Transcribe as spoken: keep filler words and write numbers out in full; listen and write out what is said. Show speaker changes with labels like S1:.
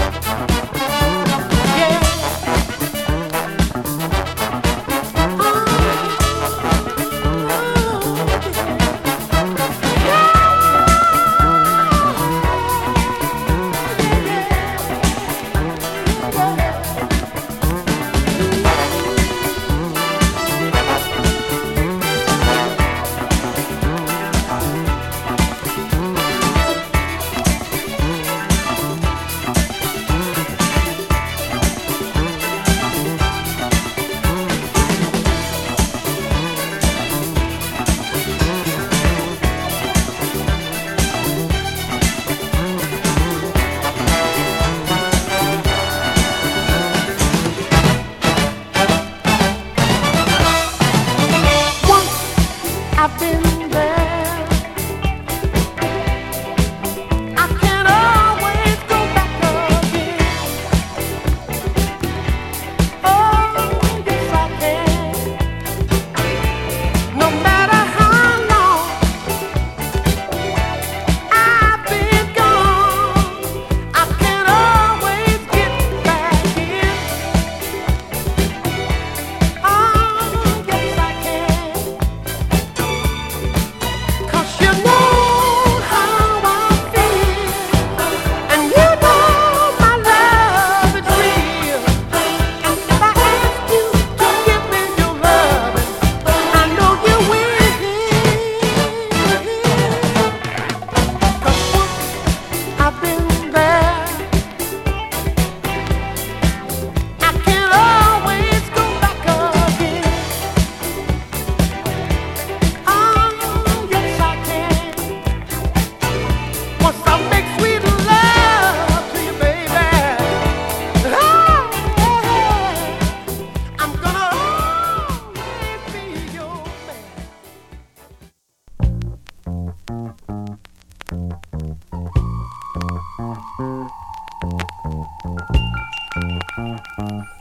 S1: I've been there. I can always go back again. Oh, yes I can. No matter how long I've been gone, I can always get back in. Oh, yes I can. 'Cause you know how I feel, and you know my love is real. And if I ask you to give me your loving, I know you will. 'Cause once I've been there, I can always go back again. Oh, yes I can. Once I make sweet love to you, baby, oh, I'm gonna always be your man.